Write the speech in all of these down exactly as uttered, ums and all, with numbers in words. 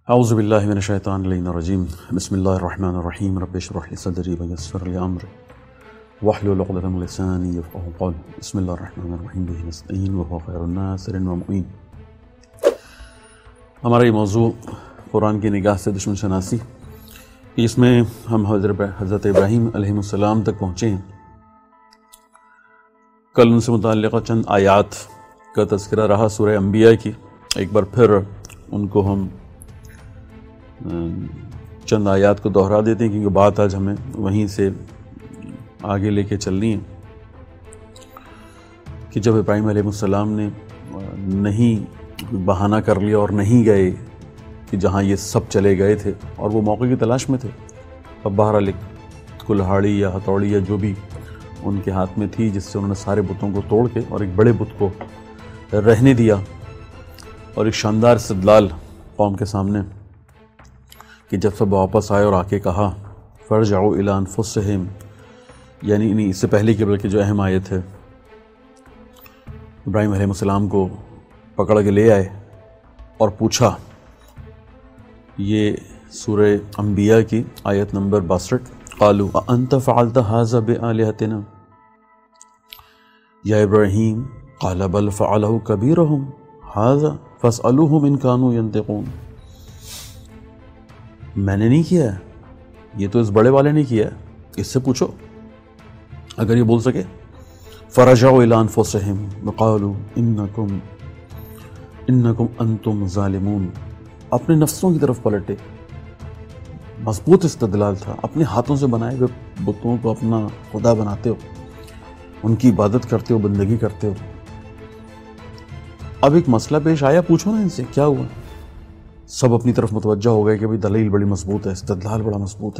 اعوذ باللہ من الشیطان الرجیم بسم اللہ الرحمن الرحیم رب اشرح لی صدری ویسر لی امری واحلل عقدۃ من لسانی یفقہوا قولی بسم اللہ الرحمن الرحیم بہ نستعین وهو خیر الناصر ومعین۔ ہمارا یہ موضوع قرآن کی نگاہ سے دشمن شناسی، اس میں ہم حضرت ابراہیم علیہ السلام تک پہنچے ہیں۔ کل ان سے متعلقہ چند آیات کا تذکرہ رہا سورہ انبیاء کی، ایک بار پھر ان کو ہم چند آیات کو دہرا دیتے ہیں کیونکہ بات آج ہمیں وہیں سے آگے لے کے چلنی ہے کہ جب ابراہیم علیہ السلام نے نہیں بہانہ کر لیا اور نہیں گئے کہ جہاں یہ سب چلے گئے تھے اور وہ موقع کی تلاش میں تھے، اب بہرحال ایک کلہاڑی یا ہتھوڑی یا جو بھی ان کے ہاتھ میں تھی جس سے انہوں نے سارے بتوں کو توڑ کے اور ایک بڑے بت کو رہنے دیا، اور ایک شاندار استدلال قوم کے سامنے کہ جب سب واپس آئے اور آ کے کہا فرجعوا الی انفسہم، یعنی انہیں اس سے پہلے کی بلکہ جو اہم آیت ہے، ابراہیم علیہ السلام کو پکڑ کے لے آئے اور پوچھا، یہ سورہ انبیاء کی آیت نمبر باسٹھ، قالوا اانت فعلت هذا بآلہتنا یا ابراہیم قال بل فعلہ کبیرہم هذا فاسألوہم ان کانوا ینطقون، میں نے نہیں کیا ہے، یہ تو اس بڑے والے نے کیا ہے، اس سے پوچھو اگر یہ بول سکے۔ فرجعوا الی انفسہم وقالوا انکم انکم انتم ظالمون، اپنے نفسوں کی طرف پلٹے، مضبوط استدلال تھا، اپنے ہاتھوں سے بنائے ہوئے بتوں کو اپنا خدا بناتے ہو، ان کی عبادت کرتے ہو، بندگی کرتے ہو۔ اب ایک مسئلہ پیش آیا، پوچھو نا ان سے کیا ہوا۔ سب اپنی طرف متوجہ ہو گئے کہ بھئی دلیل بڑی مضبوط ہے، استدلال بڑا مضبوط ہے۔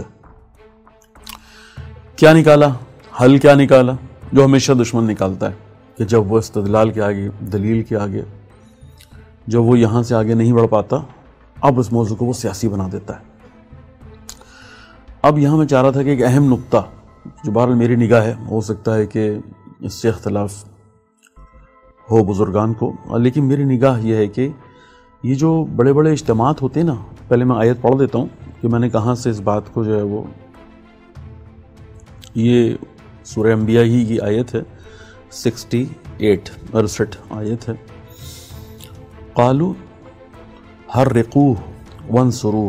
کیا نکالا؟ حل کیا نکالا؟ جو ہمیشہ دشمن نکالتا ہے کہ جب وہ استدلال کے آگے، دلیل کے آگے، جب وہ یہاں سے آگے نہیں بڑھ پاتا، اب اس موضوع کو وہ سیاسی بنا دیتا ہے۔ اب یہاں میں چاہ رہا تھا کہ ایک اہم نقطہ جو بہرحال میری نگاہ ہے، ہو سکتا ہے کہ اس سے اختلاف ہو بزرگان کو، لیکن میری نگاہ یہ ہے کہ یہ جو بڑے بڑے اجتماعات ہوتے ہیں نا، پہلے میں آیت پڑھ دیتا ہوں کہ میں نے کہاں سے اس بات کو جو ہے وہ، یہ سورہ انبیاء ہی کی آیت ہے، سکسٹی ایٹ اڑسٹھ آیت ہے، قالوا حرقوہ وانصروہ،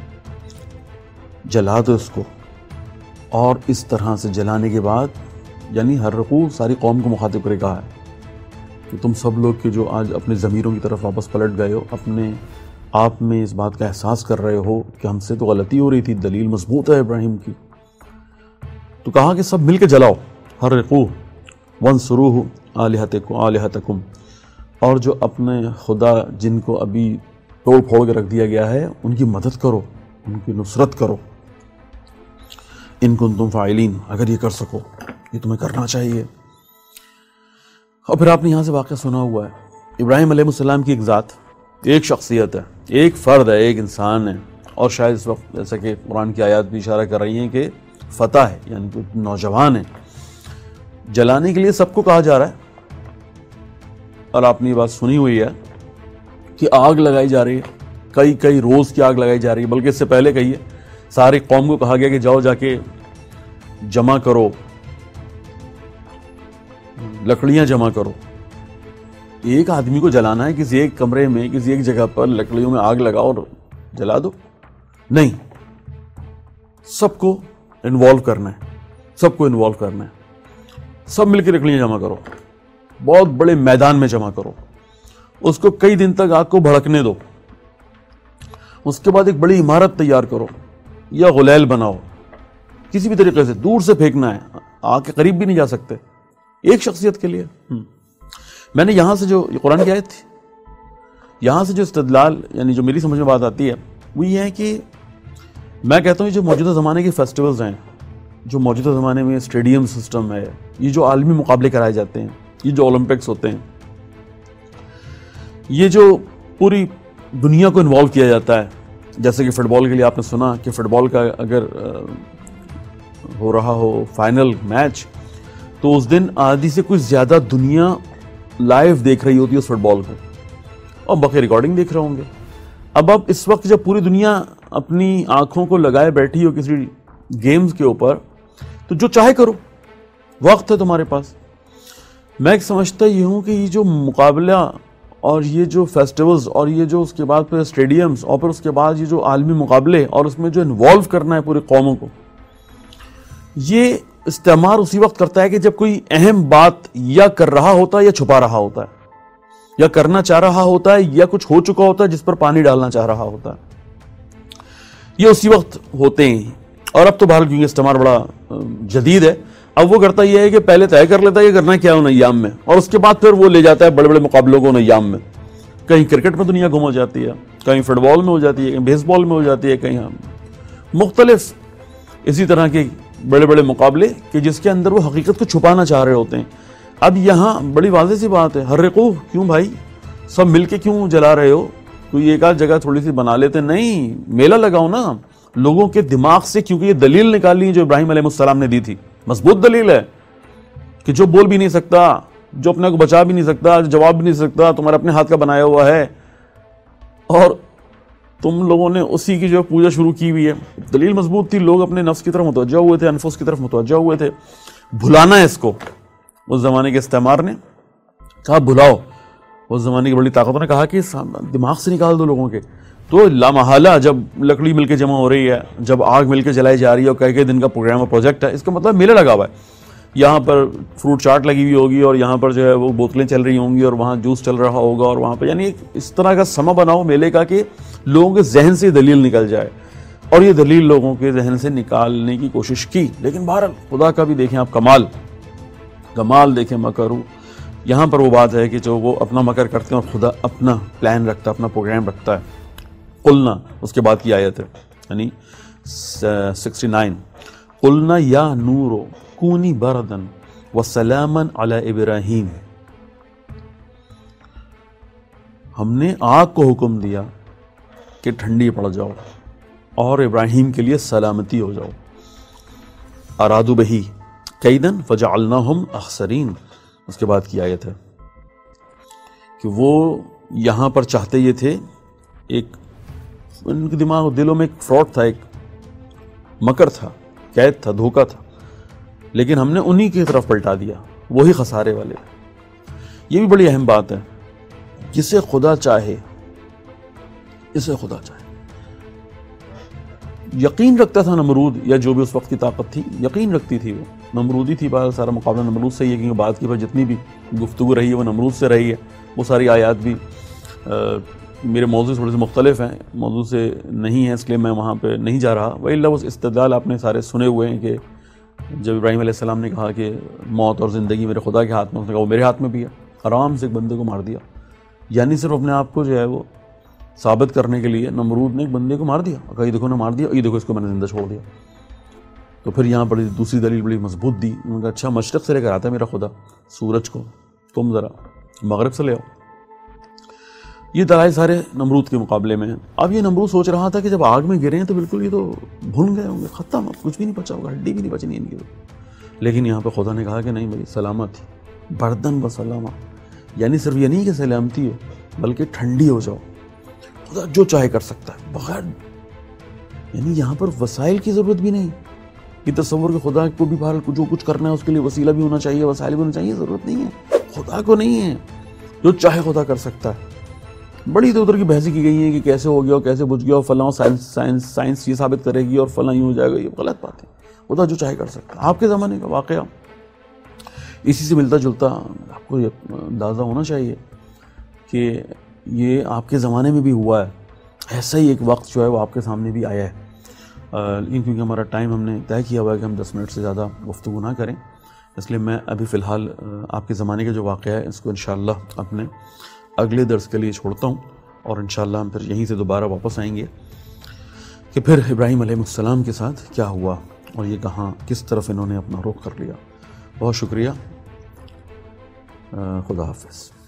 جلا دو اس کو، اور اس طرح سے جلانے کے بعد، یعنی حرقوہ ساری قوم کو مخاطب کرے کہا ہے کہ تم سب لوگ کہ جو آج اپنے ضمیروں کی طرف واپس پلٹ گئے ہو، اپنے آپ میں اس بات کا احساس کر رہے ہو کہ ہم سے تو غلطی ہو رہی تھی، دلیل مضبوط ہے ابراہیم کی، تو کہا کہ سب مل کے جلاؤ، حرقوہ وانصروہ آلہتکم آلہتکم، اور جو اپنے خدا جن کو ابھی توڑ پھوڑ کے رکھ دیا گیا ہے ان کی مدد کرو، ان کی نصرت کرو، ان کنتم فاعلین، اگر یہ کر سکو، یہ تمہیں کرنا چاہیے۔ اور پھر آپ نے یہاں سے واقعہ سنا ہوا ہے، ابراہیم علیہ السلام کی ایک ذات، ایک شخصیت ہے، ایک فرد ہے، ایک انسان ہے، اور شاید اس وقت جیسا کہ قرآن کی آیات بھی اشارہ کر رہی ہیں کہ فتح ہے، یعنی کہ نوجوان ہے، جلانے کے لیے سب کو کہا جا رہا ہے، اور آپ نے یہ بات سنی ہوئی ہے کہ آگ لگائی جا رہی ہے، کئی کئی روز کی آگ لگائی جا رہی ہے، بلکہ اس سے پہلے کہیے ساری قوم کو کہا گیا کہ جاؤ جا کے جمع کرو، لکڑیاں جمع کرو۔ ایک آدمی کو جلانا ہے، کسی ایک کمرے میں، کسی ایک جگہ پر لکڑیوں میں آگ لگاؤ اور جلا دو، نہیں، سب کو انوالو کرنا ہے، سب کو انوالو کرنا ہے، سب مل کے لکڑیاں جمع کرو، بہت بڑے میدان میں جمع کرو، اس کو کئی دن تک آگ کو بھڑکنے دو، اس کے بعد ایک بڑی عمارت تیار کرو یا غلیل بناؤ، کسی بھی طریقے سے دور سے پھینکنا ہے، آگ کے قریب بھی نہیں جا سکتے، ایک شخصیت کے لیے۔ میں نے یہاں سے جو قرآن کی آیت تھی، یہاں سے جو استدلال، یعنی جو میری سمجھ میں بات آتی ہے وہ یہ ہے کہ میں کہتا ہوں یہ جو موجودہ زمانے کے فیسٹیولز ہیں، جو موجودہ زمانے میں اسٹیڈیم سسٹم ہے، یہ جو عالمی مقابلے کرائے جاتے ہیں، یہ جو اولمپکس ہوتے ہیں، یہ جو پوری دنیا کو انوالو کیا جاتا ہے، جیسے کہ فٹ بال کے لیے آپ نے سنا کہ فٹ بال کا اگر ہو رہا ہو فائنل میچ، تو اس دن آدھی سے کچھ زیادہ دنیا لائیو دیکھ رہی ہوتی ہے اس فٹ بال کو، اور باقی ریکارڈنگ دیکھ رہے ہوں گے۔ اب اب اس وقت جب پوری دنیا اپنی آنکھوں کو لگائے بیٹھی ہو کسی گیمز کے اوپر، تو جو چاہے کرو، وقت ہے تمہارے پاس۔ میں ایک سمجھتا یہ ہوں کہ یہ جو مقابلہ اور یہ جو فیسٹیولز اور یہ جو اس کے بعد پھر اسٹیڈیمز اور پھر اس کے بعد یہ جو عالمی مقابلے اور اس میں جو انوالو کرنا ہے پوری قوموں کو، یہ استعمار اسی وقت کرتا ہے کہ جب کوئی اہم بات یا کر رہا ہوتا ہے یا چھپا رہا ہوتا ہے، یا کرنا چاہ رہا ہوتا ہے یا کچھ ہو چکا ہوتا ہے جس پر پانی ڈالنا چاہ رہا ہوتا ہے، یہ اسی وقت ہوتے ہیں۔ اور اب تو بہرحال کیونکہ استعمار بڑا جدید ہے، اب وہ کرتا یہ ہے کہ پہلے طے کر لیتا ہے کہ کرنا کیا ان ایام میں، اور اس کے بعد پھر وہ لے جاتا ہے بڑے بڑے مقابلوں کو ان ایام میں۔ کہیں کرکٹ میں دنیا گم ہو جاتی ہے، کہیں فٹ بال میں ہو جاتی ہے، کہیں بیس بال میں ہو جاتی ہے، کہیں مختلف اسی طرح کے بڑے بڑے مقابلے کہ جس کے اندر وہ حقیقت کو چھپانا چاہ رہے ہوتے ہیں۔ اب یہاں بڑی واضح سی بات ہے، حرقو، کیوں بھائی سب مل کے کیوں جلا رہے ہو؟ کوئی ایک آدھ جگہ تھوڑی سی بنا لیتے، نہیں، میلہ لگاؤ نا لوگوں کے دماغ سے، کیونکہ یہ دلیل نکالی جو ابراہیم علیہ السلام نے دی تھی، مضبوط دلیل ہے کہ جو بول بھی نہیں سکتا، جو اپنے کو بچا بھی نہیں سکتا، جو جواب بھی نہیں سکتا، تمہارے اپنے ہاتھ کا بنایا ہوا ہے، اور تم لوگوں نے اسی کی جو پوجا شروع کی ہوئی ہے۔ دلیل مضبوط تھی، لوگ اپنے نفس کی طرف متوجہ ہوئے تھے، انفس کی طرف متوجہ ہوئے تھے۔ بھلانا ہے اس کو، اس زمانے کے استعمار نے کہا بھلاؤ، اس زمانے کی بڑی طاقتوں نے کہا کہ دماغ سے نکال دو لوگوں کے۔ تو لامحالہ جب لکڑی مل کے جمع ہو رہی ہے، جب آگ مل کے جلائی جا رہی ہے اور کئی کئی دن کا پروگرام اور پروجیکٹ ہے، اس کا مطلب میلہ لگا ہوا ہے۔ یہاں پر فروٹ چاٹ لگی ہوئی ہوگی اور یہاں پر جو ہے وہ بوتلیں چل رہی ہوں گی اور وہاں جوس چل رہا ہوگا اور وہاں پہ، یعنی ایک اس طرح کا سما بناؤ میلے کا کہ لوگوں کے ذہن سے دلیل نکل جائے، اور یہ دلیل لوگوں کے ذہن سے نکالنے کی کوشش کی۔ لیکن بہرحال خدا کا بھی دیکھیں آپ کمال کمال دیکھیں، مکرو، یہاں پر وہ بات ہے کہ جو وہ اپنا مکر کرتے ہیں اور خدا اپنا پلان رکھتا ہے، اپنا پروگرام رکھتا ہے۔ قلنا، اس کے بعد کی آیت ہے یعنی سکسٹی نائن، قلنا یا نورو کونی بردن وسلاما علی ابراہیم، ہم نے آگ کو حکم دیا کہ ٹھنڈی پڑ جاؤ اور ابراہیم کے لیے سلامتی ہو جاؤ۔ ارادو بہی کیدن فجعلناہم اخسرین، اس کے بعد کی آیت ہے کہ وہ یہاں پر چاہتے یہ تھے، ایک ان کے دماغ دلوں میں ایک فراڈ تھا، ایک مکر تھا، قید تھا، دھوکہ تھا، لیکن ہم نے انہی کی طرف پلٹا دیا، وہی خسارے والے۔ یہ بھی بڑی اہم بات ہے، جسے خدا چاہے، اسے خدا چاہے۔ یقین رکھتا تھا نمرود، یا جو بھی اس وقت کی طاقت تھی، یقین رکھتی تھی، وہ نمرودی تھی، بہت سارا مقابلہ نمرود سے ہی ہے، کیونکہ بعد کی جتنی بھی گفتگو رہی ہے وہ نمرود سے رہی ہے۔ وہ ساری آیات بھی میرے موضوع تھوڑے سے مختلف ہیں، موضوع سے نہیں ہے، اس لیے میں وہاں پہ نہیں جا رہا۔ وَإِلَّا وہ استدلال آپ نے سارے سنے ہوئے ہیں کہ جب ابراہیم علیہ السلام نے کہا کہ موت اور زندگی میرے خدا کے ہاتھ میں، اس نے کہا وہ میرے ہاتھ میں بھی ہے، آرام سے ایک بندے کو مار دیا، یعنی صرف اپنے آپ کو جو ہے وہ ثابت کرنے کے لیے نمرود نے ایک بندے کو مار دیا، کہا یہ دیکھو نے مار دیا، یہ دیکھو اس کو میں نے زندہ چھوڑ دیا۔ تو پھر یہاں پر دوسری دلیل بڑی مضبوط دی، انہوں نے کہا اچھا مشرق سے لے کر آتا ہے میرا خدا سورج کو، تم ذرا مغرب سے لے آؤ۔ یہ دلائل سارے نمرود کے مقابلے میں ہیں۔ اب یہ نمرود سوچ رہا تھا کہ جب آگ میں گرے ہیں تو بالکل یہ تو بھن گئے ہوں گے، ختم، اب کچھ بھی نہیں بچا ہوگا، ہڈی بھی نہیں بچنی ان کی۔ لیکن یہاں پہ خدا نے کہا کہ نہیں بھائی، سلامت ہی، بردن و سلامہ، یعنی صرف یہ نہیں کہ سلامتی ہو بلکہ ٹھنڈی ہو جاؤ۔ خدا جو چاہے کر سکتا ہے بغیر، یعنی یہاں پر وسائل کی ضرورت بھی نہیں، یہ تصور کہ خدا کو بھی بہرحال جو کچھ کرنا ہے اس کے لیے وسیلہ بھی ہونا چاہیے، وسائل بھی ہونا چاہیے، ضرورت نہیں ہے، خدا کو نہیں ہے، جو چاہے خدا کر سکتا ہے۔ بڑی ادھر ادھر کی بحثی کی گئی ہے کہ کیسے ہو گیا اور کیسے بجھ گیا، اور فلاں سائنس سائنس سائنس یہ ثابت کرے گی اور فلاں یوں ہو جائے گا، یہ غلط بات ہے۔ خدا جو چاہے کر سکتا ہے۔ آپ کے زمانے کا واقعہ اسی سے ملتا جلتا آپ کو اندازہ ہونا چاہیے کہ یہ آپ کے زمانے میں بھی ہوا ہے، ایسا ہی ایک وقت جو ہے وہ آپ کے سامنے بھی آیا ہے۔ لیکن کیونکہ ہمارا ٹائم ہم نے طے کیا ہوا ہے کہ ہم دس منٹ سے زیادہ گفتگو نہ کریں، اس لیے میں ابھی فی الحال آپ کے زمانے کا جو واقعہ ہے اس کو انشاءاللہ اپنے اگلے درس کے لیے چھوڑتا ہوں، اور انشاءاللہ ہم پھر یہیں سے دوبارہ واپس آئیں گے کہ پھر ابراہیم علیہ السلام کے ساتھ کیا ہوا اور یہ کہاں کس طرف انہوں نے اپنا رخ کر لیا۔ بہت شکریہ، خدا حافظ۔